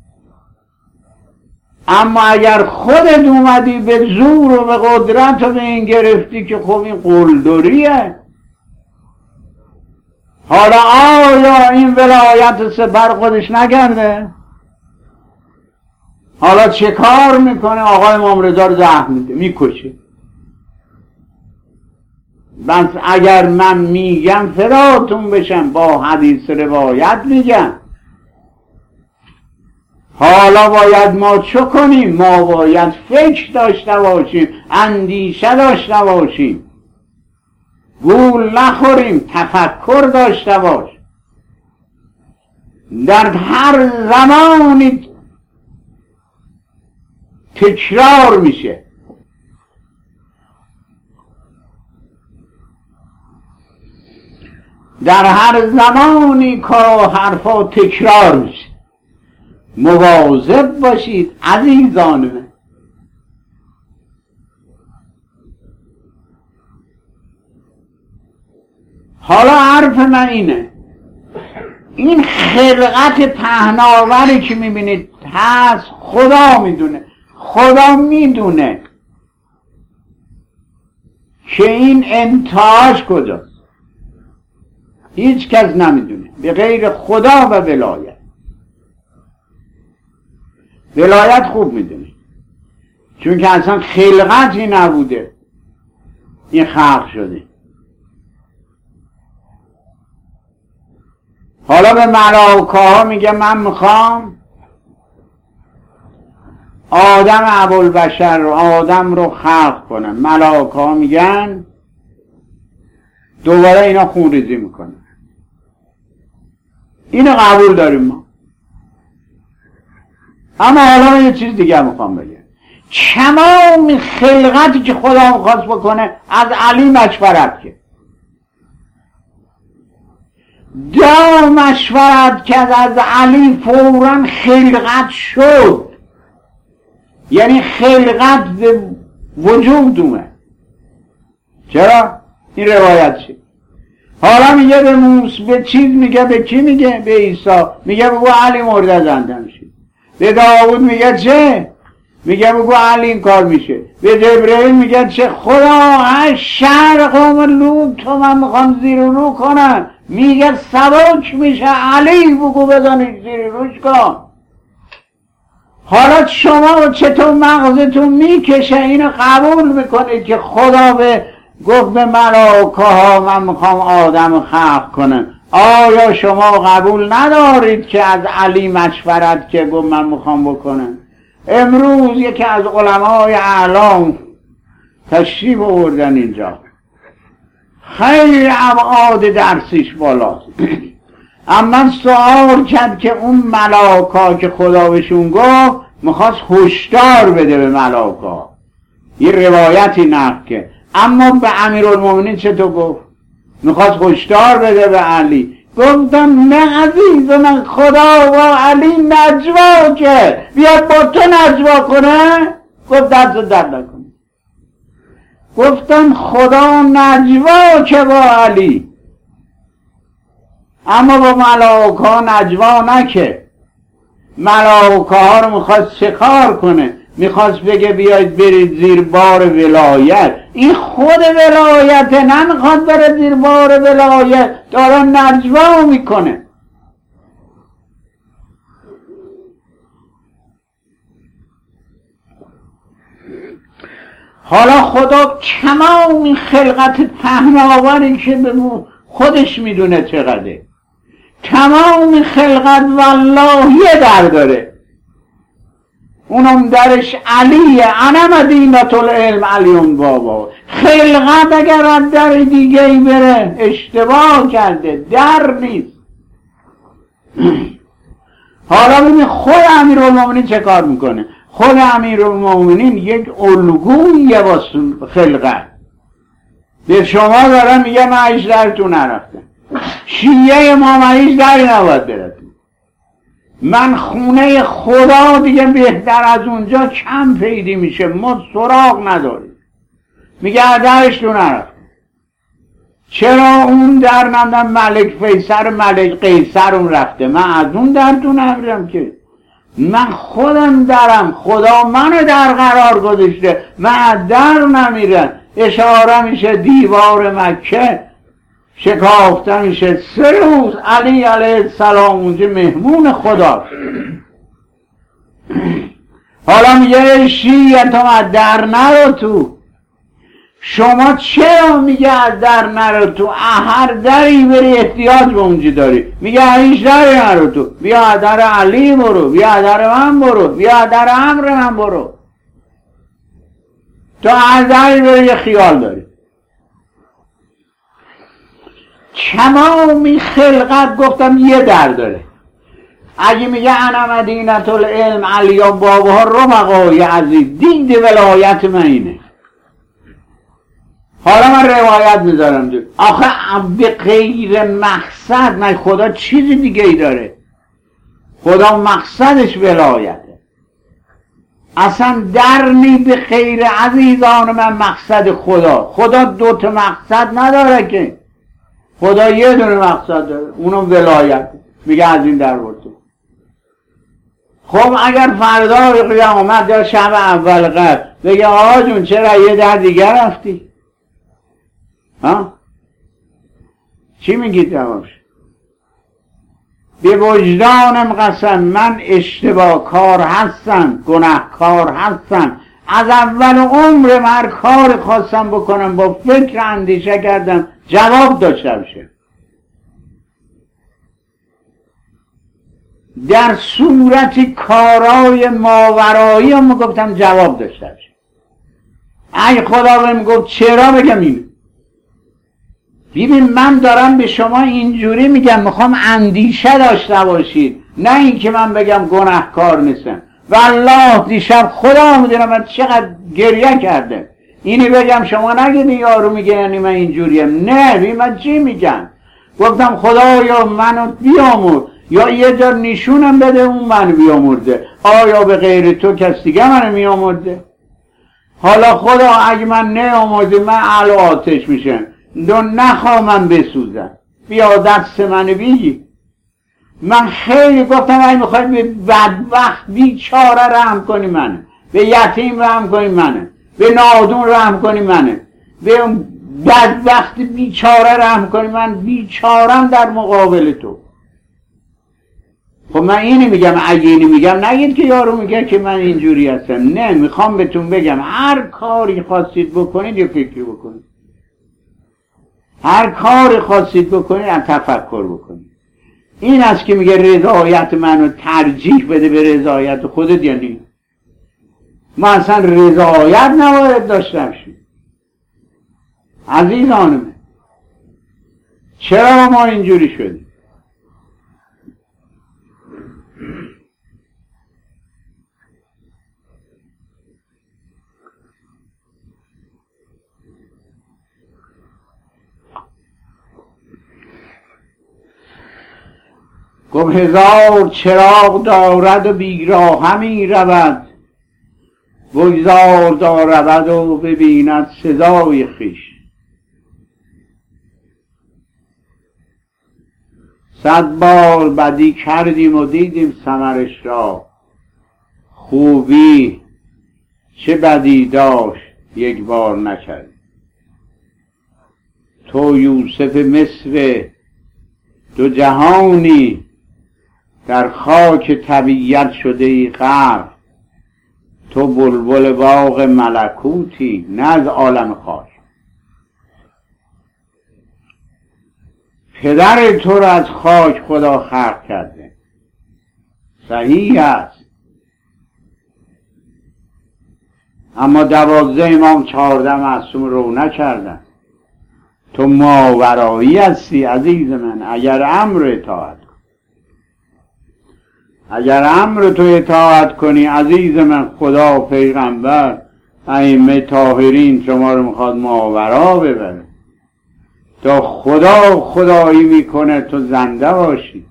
اما اگر خودت اومدی به زور و به قدرت و به این گرفتی که خب این قلدریه. حالا آیا این ولایت سپر خودش نکرده؟ حالا چه کار میکنه؟ آقای امام رضا رو زخم میده، میکشه. بس اگر من میگم فداتون بشم، با حدیث روایت میگم. حالا باید ما چه کنیم؟ ما باید فکر داشته باشیم، اندیشه داشته باشیم، گول نخوریم، تفکر داشته باشیم. در هر زمانی تکرار میشه. در هر زمانی کار حرفا تکرار میشه. مواظب باشید عزیزان من. حالا حرف من اینه، این خلقت پهناوری که میبینید هست، خدا میدونه. خدا میدونه که این انتهاش کجاست. هیچ کس نمیدونه به غیر خدا و ولایت. ولایت خوب میدونه، چون که اصلا خلقتی نبوده این خلق شده. حالا به ملائکه ها میگه من میخوام آدم ابوالبشر آدم رو خلق کنم. ملائکه ها میگن دوباره اینا خونریزی میکنن. اینو قبول داریم ما. اما حالا یه چیز دیگه میخوام بگم. تمام خلقتی که خدا میخواست بکنه از علی مشورت کرد. دا مشورت کرد از علی، فوراً خلقت شد. یعنی خلقت به وجود اومد. چرا؟ این روایت شد. حالا میگه به موسی، به چیز میگه، به کی میگه؟ به عیسی. میگه بگو علی مرده زنده میشه. به داوود میگه چه؟ میگه بگو علی این کار میشه. به جبرئیل میگه چه؟ خدا هر شهر قوم لوط تو من میخوام زیر و رو کنم. میگه سبک میشه، علی بگو بزنید زیر روش کن. حالا شما چطور مغزتون میکشه اینو قبول میکنید که خدا به گفت به ملائکه ها من میخوام آدم خلق کنم؟ آیا شما قبول ندارید که از علی مشورت که گفت من میخوام بکنم؟ امروز یکی از علمای اعلام تشریف آوردن اینجا، خیلی ابعاد درسیش بالاست. اما سوال کرد که اون ملائکه که خدا بهشون گفت میخواست هشدار بده به ملائکه، یه روایتی نقل کرد. اما به امیرالمومنین چطور گفت؟ میخواست هشدار بده به علی. گفتم نه عزیز من، خدا و علی نجوا که بیاد با تو نجوا کنه. گفت دست در نکنه. گفتم خدا نجوا که با علی، اما با ملائکه ها نجوا نکه. ملائکه ها رو میخواست شکار کنه، میخواست بگه بیاید برید زیر بار ولایت. این خود ولایت نمیخواد بره زیر بار ولایت، داره نجوا میکنه. حالا خدا تمام این خلقت پهناوری که به خودش میدونه چقدره، تمام خلقت والله یه در داره. اونم درش علیه. انا مدینة العلم علیون بابا. خلقت اگر از در دیگه ای بره اشتباه کرده، در نیست. حالا ببین خود امیرالمومنین چه کار میکنه. خود امیرالمومنین یک الگویه واسه خلقت. به شما دارم میگه من هیچ درتون نرفتم، شیعه ما من هیچ دری نباید برتون، من خونه خدا دیگه بهتر از اونجا کم پیدا میشه، ما سراغ نداریم. میگه درشتون نرفتم. چرا اون در نمیدن ملک فیصل ملک قیصر اون رفته، من از اون درتون نمیرم که، من خودم درم، خدا منو در قرار گذاشته، من از در نمیرم. اشاره میشه دیوار مکه شکافته میشه، سه روز علی علیه السلام اونجا مهمون خداست. حالا میگه شیعه تو از در نرو تو. شما چرا میگه از در نرو تو؟ هر دری بری احتیاج به اونجا داری. میگه هیچ دری نرو تو، بیا از در علی برو، بیا از در من برو، بیا از در امر من برو. تو هر دری بری یه خیال داری. تمامی خلقت گفتم یه در داره. اگه میگه انا مدینة العلم علیان باباها، رمقای عزیز دید ولایت من اینه. حالا من روایت میذارم دو. آخه به غیر مقصد، نه خدا چیز دیگه ای داره. خدا مقصدش ولایته. اصلا درنی به غیر عزیزان من مقصد خدا. خدا دوتا مقصد نداره که، خدا یه دونه مقصد داره، اونم ولایت. میگه از این در برد. خب اگر فردا قیامت یا شب اول قدر بگه آقا جون چرا یه در دیگر رفتی؟ ها؟ چی میگی جوابش؟ به وجدانم قسم من اشتباه کار هستم، گناهکار هستم. از اول عمر من هر کار خواستم بکنم با فکر اندیشه کردم جواب داشته باشه. در صورت کارای ماورایی هم گفتم جواب داشته باشه. اگه خدا بهم گفت چرا بگم اینو. ببین من دارم به شما اینجوری میگم، میخوام اندیشه داشته باشید، نه اینکه من بگم گناهکار نیستم. والله دیشب خدا میدونم من چقدر گریه کرده. اینی بگم شما نگید یارو میگه یعنی من اینجوریم. نه ببین من چی میگم. گفتم خدا یا منو بیامرد، یا یه جا نشونم بده اون منو بیامرده. آیا به غیر تو کس دیگه منو میامرده؟ حالا خدا اگه من نیامرده من اهل آتش میشم، دو نخواه من بسوزم، بیا دست منو بگی. من خیلی گفتم اگه میخواید به بدبخت بیچاره رحم کنی منه، به یتیم رحم کنی منه، به نادون رحم کنی منه، به بدبخت بیچاره رحم کنی من بیچارم در مقابل تو. خب من اینی میگم، اگه اینی میگم نگید که یارو میگه که من اینجوری هستم. نه میخوام بهتون بگم هر کاری خواستید بکنید یه فکری بکنید، هر کاری خواستید بکنید از تفکر بکنید. این است که میگه رضایت منو ترجیح بده به رضایت خودت، یعنی ما اصلا رضایت نباید داشته باشیم. عزیزانم چرا ما اینجوری شدیم؟ گفت هزار چراغ دارد و بیراه همی رود، بگذار دارد و ببیند سزای خویش. صد بار بدی کردیم و دیدیم ثمرش را، خوبی چه بدی داشت یک بار نکرد. تو یوسف مصر دو جهانی، در خاک طبیعت شده ای غرق. تو بلبل باغ ملکوتی، نه از عالم خاک. پدر تو را از خاک خدا خلق کرده، صحیح است. اما دوازده امام چهارده معصوم رو نکردن. تو ماورایی هستی عزیز من، اگر امر اطاعت کن، اگر امر تو اطاعت کنی عزیز من، خدا و پیغمبر ائمه طاهرین شما رو میخواد ماورا ببره تا خدا خدایی میکنه تو زنده باشی.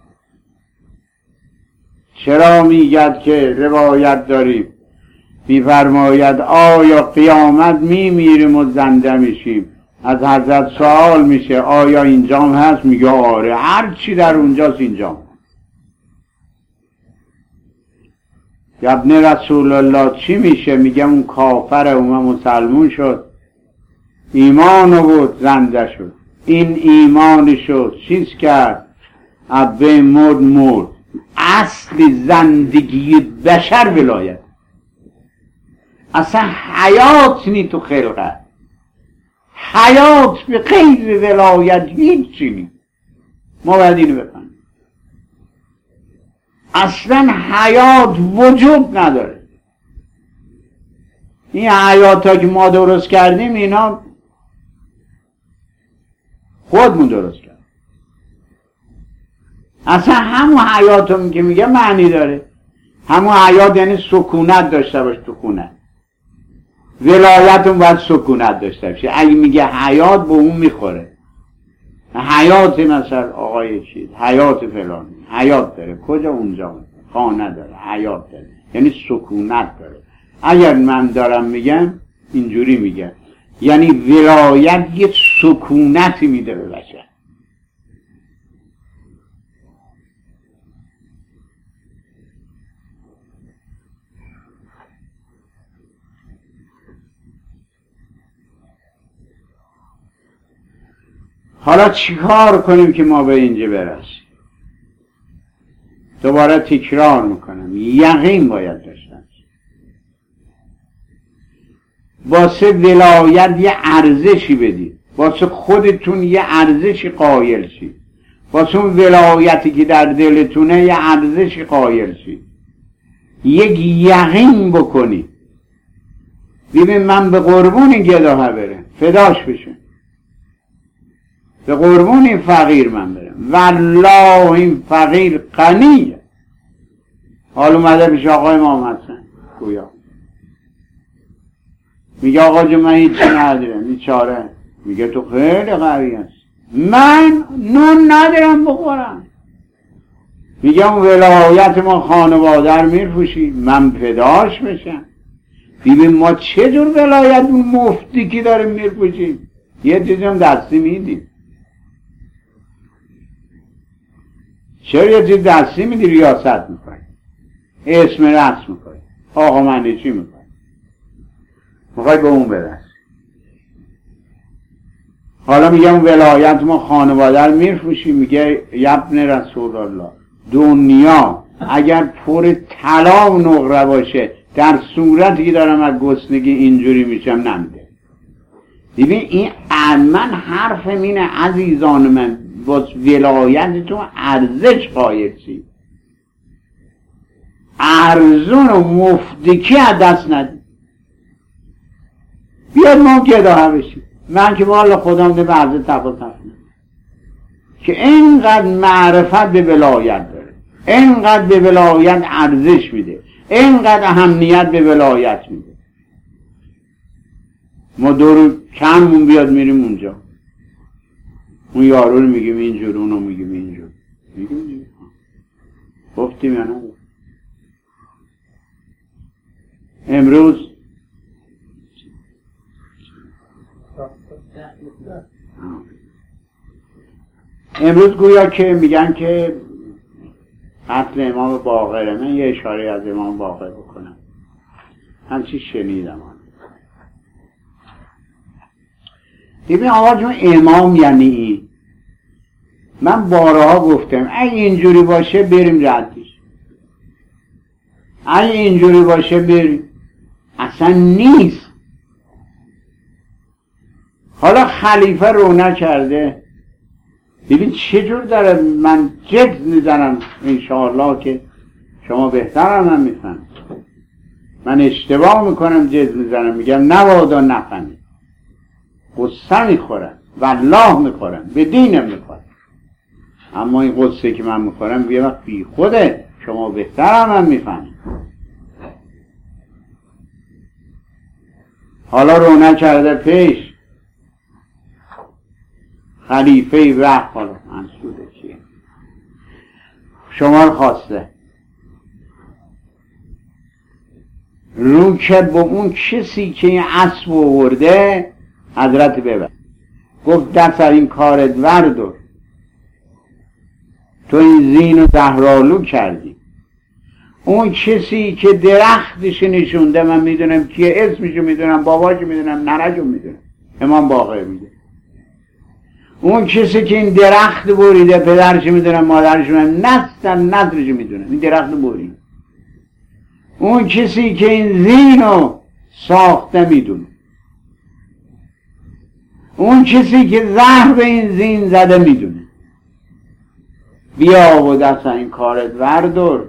چرا میگد که روایت داریم میفرماید آیا قیامت میمیریم و زنده میشیم؟ از حضرت سوال میشه آیا اینجام هست؟ میگه آره، هر چی در اونجاست اینجام. ابن رسول الله چی میشه؟ میگه اون کافر اومد مسلمون شد، ایمان بود زنده شد، این ایمانشو چیز کرد، ابه مرد مرد. اصل زندگی بشر ولایت، اصلا حیات نی تو خلقت، حیات به غیر ولایت هیچی نی. ما باید اینو بفهمیم، اصلا حیات وجود نداره. این حیاتا که ما درست کردیم اینا خودمون درست کردیم. اصلا همون حیاتون که میگه معنی داره. همون حیات یعنی سکونت داشته باش تو خونه، ولایتون باید سکونت داشته باشه. اگه میگه حیات به اون میخوره، حیات مثلا آقای چیز حیات فلان حیات داره، کجا اونجا خانه داره، حیات داره یعنی سکونت داره. اگر من دارم میگم اینجوری میگم، یعنی ولایت یه سکونتی میده به بشر. حالا چیکار کنیم که ما به اینجا برسیم؟ دوباره تکرار میکنم، یقین باید داشتن. واسه ولایت یه ارزشی بدید، واسه خودتون یه ارزشی قایل شید، واسه اون ولایتی که در دلتونه یه ارزشی قایل شید، یک یقین بکنید. ببین من به قربون این گداها برم فداش بشه، به قربون این فقیر من برم، والله این فقیر غنیه. حال اومده پیش آقای محمد حسن گویا میگه آقا جو من هیچی ندارم، این چاره. میگه تو خیلی قوی هست، من نون ندارم بخورم. میگه اون ولایت ما خانوادر میرفوشی، من فداش بشم. ببین ما چه جور ولایت اون مفتی که داریم میرفوشیم، یه چیزی هم دستی میدیم. چرا یه چیز دستی میدی ریاست میکنی، اسم رسم میکنی، آقا من چی میکنی، میخوای به اون برسی. حالا میگم ولایت ما خانوادر میرفوشی. میگه ابن رسول الله دنیا اگر پر طلا و نقره باشه در صورتی که دارم از گرسنگی اینجوری میشم نمیده. ببین این من حرف اینه عزیزان من، با ولایتتون ارزش قایل شید، ارزون و مفدکی از دست ندید. بیاد ما گداها بشید. من که والا خودم ده بعضی تفاصیل که اینقدر معرفت به ولایت داره، اینقدر به ولایت ارزش میده، اینقدر اهمیت به ولایت میده. ما دور کممون بیاد میریم اونجا، اون یارو رو میگیم اینجور، اونو میگیم اینجور، میگیم اینجور. گفتیم یا نه؟ امروز امروز گویا که میگن که قتل امام باقره. من یه اشاره از امام باقر بکنم، همچی شنیدم. ببین آقا جون امام یعنی این. من بارها گفتم اگه اینجوری باشه بریم ردش، اگه اینجوری باشه بریم، اصلا نیست. حالا خلیفه رو نکرده. ببین چجور داره، من جد میزنم انشاءالله که شما بهتر هم میفهم. من اشتباه میکنم جز میزنم میگم نبادا نفهمی، قصه میخورم والله میخورم به دینم میخورم، اما این قصه که من میخورم یه وقت بی خوده، شما بهتر هم, هم میفهمید. حالا رونق کرده پیش خلیفه وقت، حالا منصوره چیه شما رو خواسته رو که با اون کسی که این اسب آورده حضرت ببر، گفت دست از این کارت وردار، تو این زین و زهرالو کردی. اون کسی که درختش نشونده، من میدونم کیه، اسمشو میدونم، باباشو میدونم، ننه‌شو میدونم، امام باقر میده. اون کسی که این درخت بریده، پدرشو میدونم، مادرشو میدونم، نسل نسلشو میدونم، این درخت بریده. اون کسی که این زینو ساخته میدونه. اون کسی که زهر به این زین زده میدونه. بیا و دست این کارت وردار،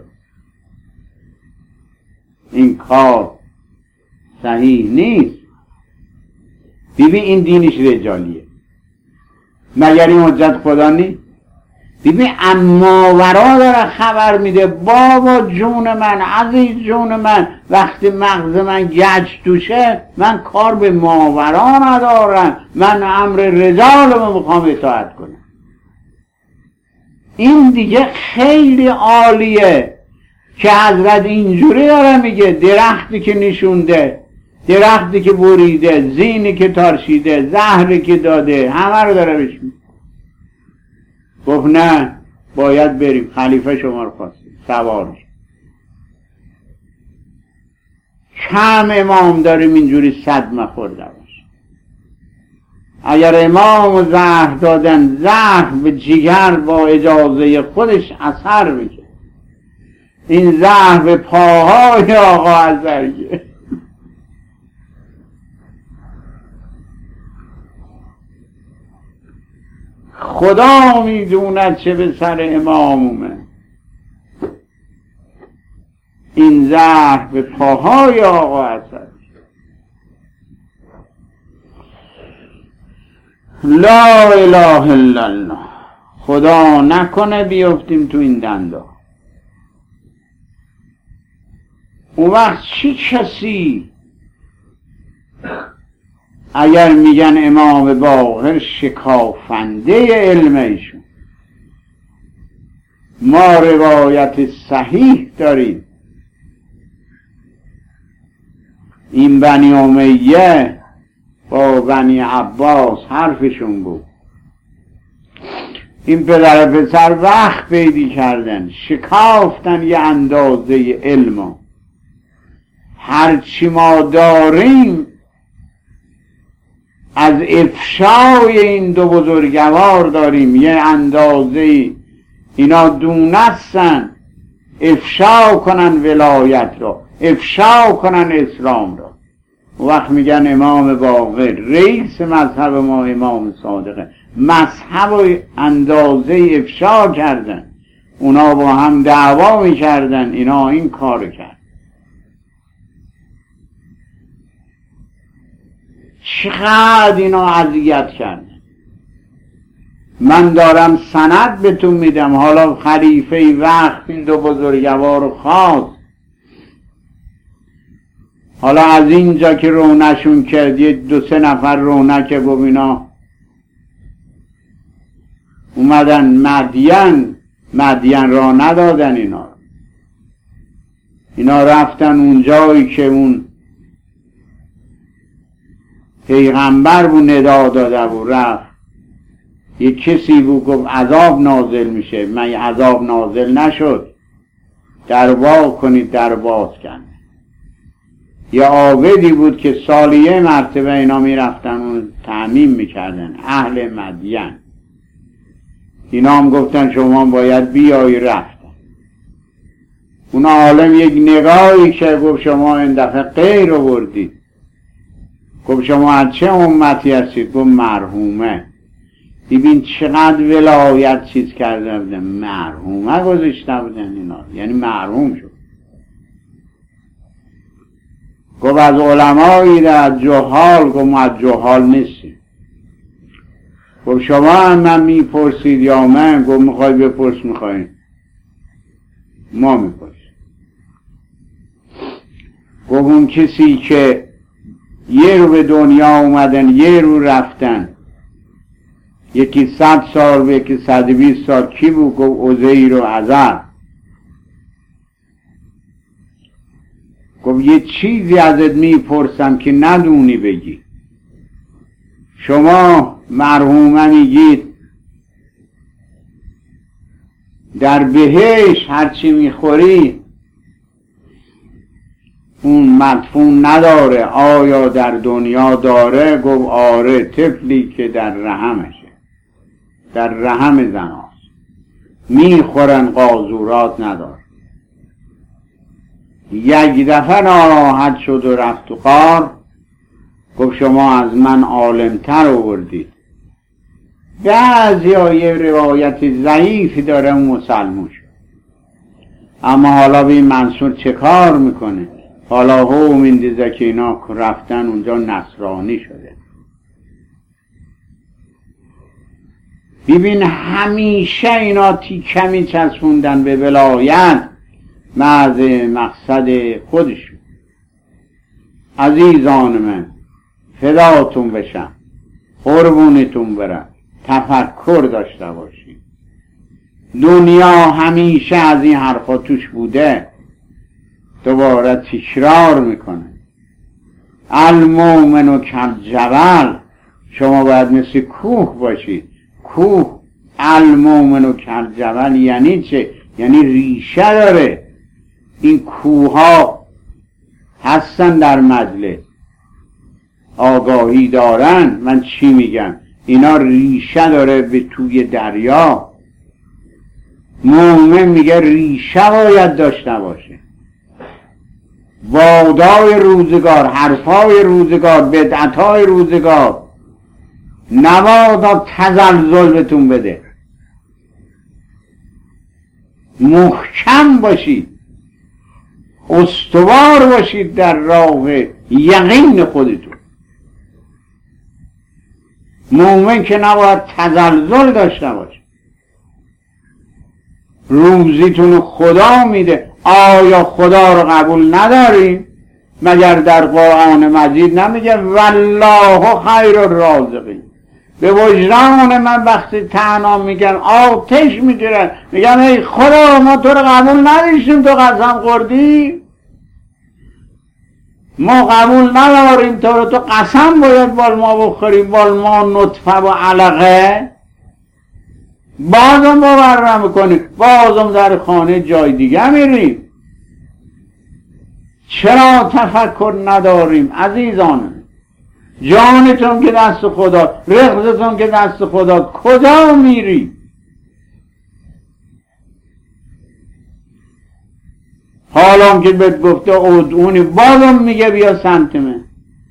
این کار صحیح نیست. ببین این دینش رجالیه، مگر این حجت خدا نیست؟ ببین اماورا داره خبر میده، بابا جون من، عزیز جون من، وقتی مغز من گچ توشه من کار به ماورا ندارم، من امر رجال رو میخوام اطاعت کنم. این دیگه خیلی عالیه که حضرت اینجوری داره میگه، درختی که نشونده، درختی که بریده، زینی که ترشیده، زهری که داده، همه رو داره بهش میگه. گفت نه باید بریم، خلیفه شما رو خواسته سوار. کم امام داریم اینجوری صدمه خورده باشه. اگر امام زهر دادن، زهر به جگر با اجازه خودش اثر میشه، این زهر به پاهای آقا ازرگه. خدا میدوند چه به سر امام اومد، این زهر به پاهای آقا اثر. لا اله الا الله. خدا نکنه بیفتیم تو این دندا. اون وقت چی کسی اگر میگن امام باقر شکافنده علم ایشون، ما روایت صحیح داریم، این بنی امیه با بنی عباس حرفشون بود، این پدر پسر وقت پیدا کردن، شکافتن یه اندازه علم، هرچی ما داریم از افشای این دو بزرگوار داریم، یه اندازه اینا دونستن افشا کنن ولایت را، افشا کنن اسلام را. وقت میگن امام باقر رئیس مذهب ما، امام صادقه، مذهب و اندازه افشا کردن، اونا با هم دعوا میکردن، اینا این کار کرد. چقدر اینا اذیت کردن. من دارم سند بهتون میدم، حالا خلیفه وقت این دو بزرگوار رو خواست، حالا از اینجا که رونشون کرد، یه دو سه نفر رونک ببینا اومدن مدین، مدین را ندادن اینا، اینا رفتن اونجایی که اون پیغمبر بود ندا داده بود، رفت یه کسی بود گفت عذاب نازل میشه، من عذاب نازل نشد، در وا کنید، در باز کن. یه عابدی بود که سالیه مرتبه اینا میرفتن اون تعمیم میکردن، اهل مدین. اینا هم گفتن شما باید بیایی، رفتن. اون عالم یک نگاهی که گفت شما این دفعه غیر آوردید، گفت شما از چه امتی هستید؟ گفت مرحومه. ببین چقدر ولایت چیز کرده بودن، مرحومه گذاشته بودن اینا، یعنی مرحوم شد. گفت از علمایی را از جهال، گفت ما از جهال نیستیم. گفت شما هم من میپرسید یا من؟ گفت میخوای بپرس میخواییم ما میپرسیم. گفت اون کسی که یه رو به دنیا اومدن یه رو رفتن، یکی صد سال یکی صد و بیست سال، کی بود؟ گفت عزیر و عزر. گفت یه چیزی ازت میپرسم که ندونی بگی. شما مرحومه میگید در بهشت هرچی میخوری اون مدفون نداره، آیا در دنیا داره؟ گفت آره، طفلی که در رحمشه، در رحم زناست، میخورن قاذورات نداره. یک دفعه ناراحت شد و رفت تو غار. گفت شما از من عالمتر آوردید. بعضی ها یه روایت ضعیفی داره اون مسلمون شد، اما حالا به منصور چه کار میکنه؟ حالا هم این دیزه که اینا رفتن اونجا نصرانی شده. ببین همیشه اینا تیکه میچسبوندن به ولایت محض مقصد خودشون. عزیزان من، فداتون بشم، قربونتون برم، تفکر داشته باشید. دنیا همیشه از این حرفا توش بوده، دوباره تکرار میکنه. المؤمن کالجبل، شما باید مثل کوه باشید. کوه المؤمن کالجبل یعنی چه؟ یعنی ریشه داره. این کوه ها هستن در مجلس، آگاهی دارن. من چی میگم؟ اینا ریشه داره به توی دریا. مومن میگه ریشه باید داشته باشه. بادای روزگار، حرفای روزگار، بدعتای روزگار نبادا تزلزل بهتون بده. محکم باشید، استوار باشید در راه یقین خودتون. مومن که نباید تزلزل داشته باشه. روزیتون خدا میده. آیا خدا رو قبول نداریم؟ مگر در قرآن مجید نمیگه والله خیر الرازقین؟ به وجدان من وقتی طعنا میگن آتش میگیرن، میگن ای خدا ما تو رو قبول نداشتیم، تو قسم خوردی؟ ما قبول نداریم تو رو، تو قسم باید بال ما بخوریم، بال ما نطفه و علقه. بازم باور نمیکنیم، بازم در خانه جای دیگه میریم. چرا تفکر نداریم عزیزان؟ جانتون که دست خدا، رزقتون که دست خدا، کجا میری؟ حالا که بهت گفته ادعونی، بازم میگه بیا سمت من.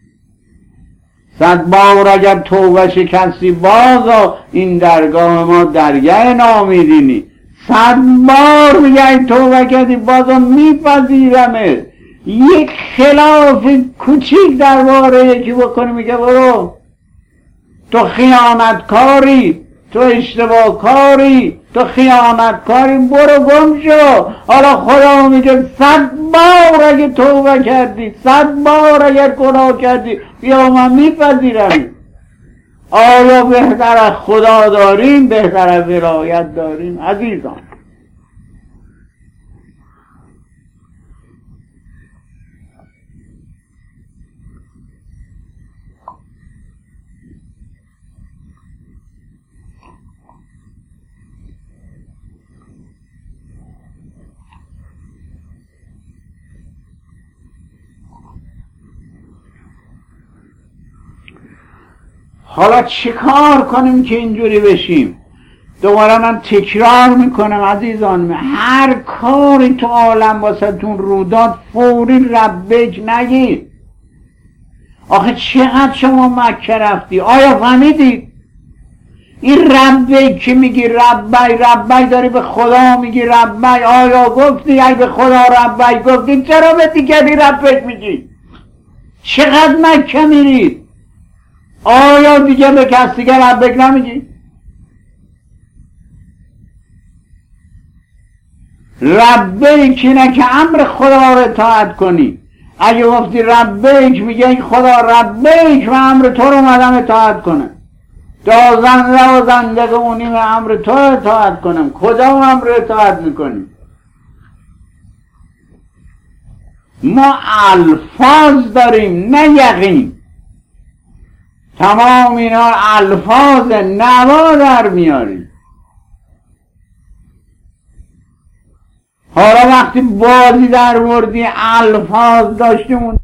صد بار اگر توبه شکستی بازا این درگاه ما درگاه نامیدینی. صد بار میگه این توبه کردی بازا میپذیرمه. یک خلاف کوچیک درباره یکی بکنی میگه برو تو خیانتکاری، تو اشتباه کاری، تو خیانتکاری، برو گم شو. حالا خدا میگه صد بار اگه توبه کردی، صد بار اگر گناه کردی بیا من میپذیرم. آیا بهتر از خدا داریم؟ بهتر از ولایت داریم عزیزان؟ حالا چیکار کنیم که اینجوری بشیم؟ دوباره من تکرار میکنم عزیزان، هر کاری تو عالم واسهتون رو داد فوری ربک نگید. آخه چقدر شما مکه رفتی؟ آیا فهمیدید؟ این ربک که میگی ربی ربی داری به خدا میگی ربی، آیا گفتی ای به خدا ربی گفتی؟ چرا به دیگری ربک میگی؟ چقدر مکه میرید؟ آیا دیگه به کس دیگه لبیک نمیگی؟ لبیک اینه که امر خدا رو اطاعت کنی. اگه گفتی لبیک میگه خدا لبیک و امر تو رو اومدم اطاعت کنه. دازنده و زنده اونی و امر تو اطاعت کنم. کدام امر اطاعت میکنی؟ ما الفاظ داریم نه یقین. تمام اینا الفاظ نوا در میاریم. حالا وقتی بازی در وردی الفاظ داشتیم